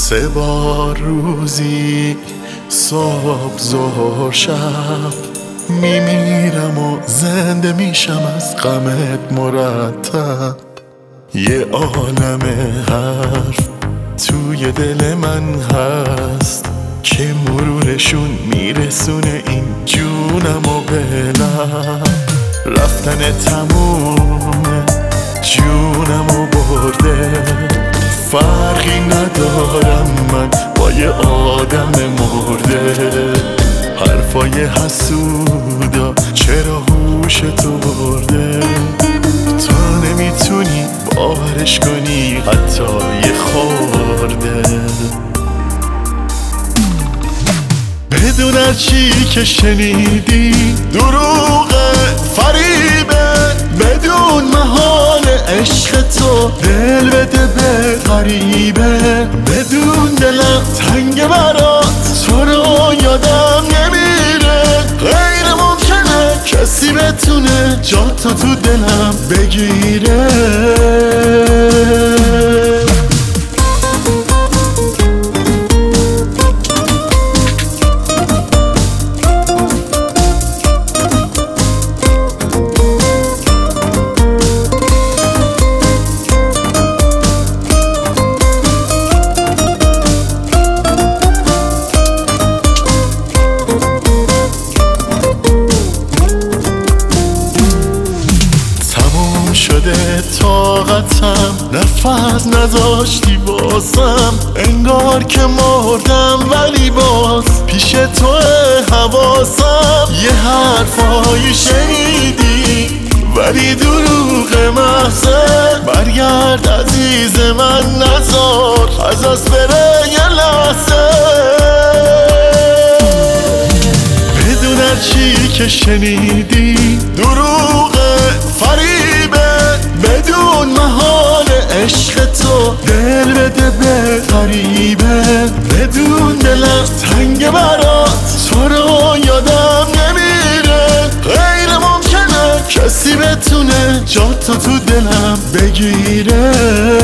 3 بار روزی صبح ظهر شب میمیرم و زنده میشم از غمت مرتب. یه عالم حرف توی دل من هست که مرورشون میرسونه این جونم و بلم. رفتن تمومه جونم و برده، فرقی ندارم من با یه آدم مرده. حرفای حسودا چرا هوشتو برده، تا نمیتونی باورش کنی حتی یه خورده. بدون هرچی که شنیدی دروغه فریبه، بدون محال عشق تو دل بده به غریبه. بدون دلم تنگ برات تو رو یادم نمیره، غیر ممکنه کسی بتونه جاتو تو دلم بگیره. شده طاقتم، نفس نذاشتی واسم، انگار که مردم ولی باز پیش تو حواسم. یه حرفایی شنیدی ولی دروغ محضه، برگرد عزیز من نذار از دست بره یه لحظه. بدون هرچی که شنیدی دروغه فریبه، بدون محال عشق تو دل بده به غریبه. بدون دلم تنگ برات تو رو یادم نمیره، غیر ممکنه کسی بتونه جاتو تو دلم بگیره.